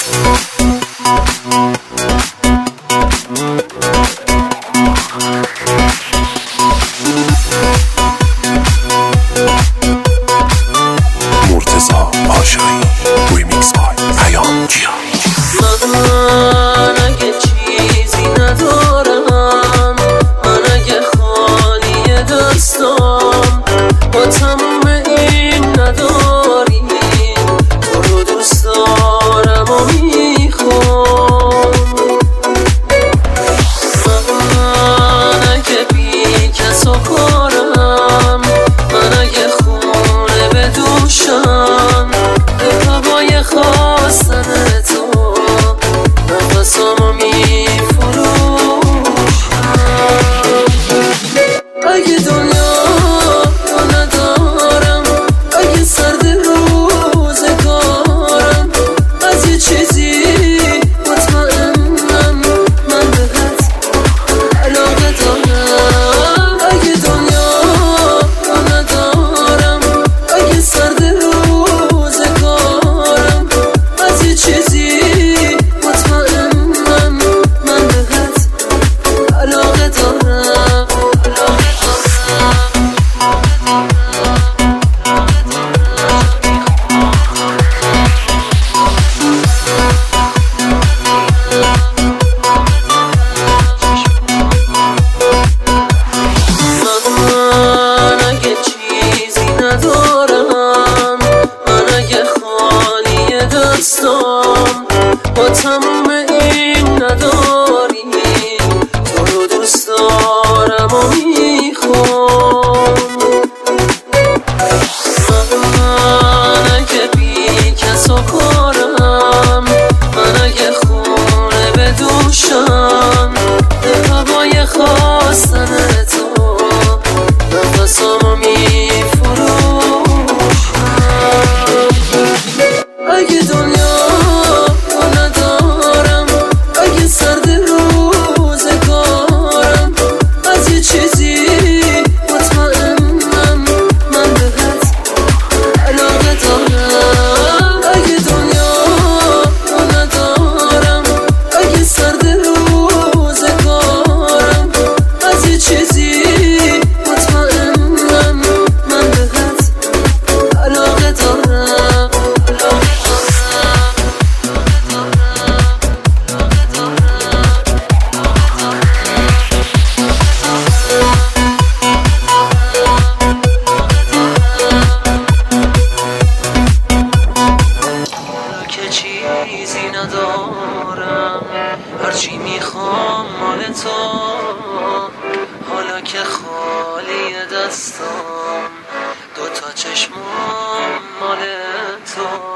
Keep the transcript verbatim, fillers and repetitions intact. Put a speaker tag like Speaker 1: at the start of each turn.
Speaker 1: با تموم این نداری، تو رو دوست دارم و میخوام. من اگه بی کس و کارم، من اگه خونه به دوشم، به هوای خواستن تو نفسامو میفروشم. اگه دنیا چیزی ندارم، هرچی میخوام مال تو، حالا که خالی دستم، دوتا چشمام مال تو.